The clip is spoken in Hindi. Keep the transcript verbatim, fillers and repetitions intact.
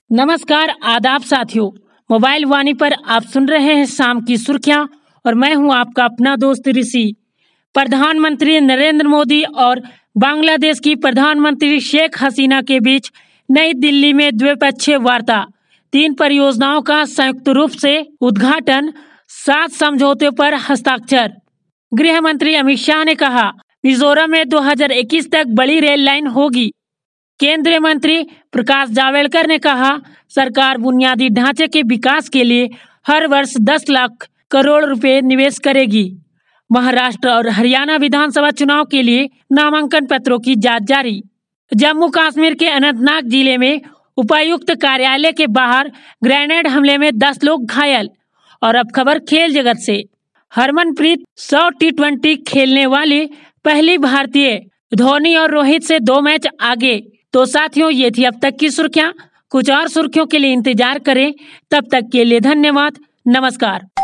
नमस्कार, आदाब साथियों। मोबाइल वाणी पर आप सुन रहे हैं शाम की सुर्खियां और मैं हूं आपका अपना दोस्त ऋषि। प्रधानमंत्री नरेंद्र मोदी और बांग्लादेश की प्रधानमंत्री शेख हसीना के बीच नई दिल्ली में द्विपक्षीय वार्ता, तीन परियोजनाओं का संयुक्त रूप से उद्घाटन, सात समझौतों पर हस्ताक्षर। गृह मंत्री अमित शाह ने कहा, मिजोरम में दो हज़ार इक्कीस तक बड़ी रेल लाइन होगी। केंद्रीय मंत्री प्रकाश जावड़ेकर ने कहा, सरकार बुनियादी ढांचे के विकास के लिए हर वर्ष दस लाख करोड़ रुपए निवेश करेगी। महाराष्ट्र और हरियाणा विधानसभा चुनाव के लिए नामांकन पत्रों की जांच जारी। जम्मू कश्मीर के अनंतनाग जिले में उपायुक्त कार्यालय के बाहर ग्रेनेड हमले में दस लोग घायल। और अब खबर खेल जगत से। हरमनप्रीत सौ टी ट्वेंटी खेलने वाली पहली भारतीय। धोनी और रोहित से दो मैच आगे। तो साथियों, ये थी अब तक की सुर्खियां। कुछ और सुर्खियों के लिए इंतजार करें। तब तक के लिए धन्यवाद। नमस्कार।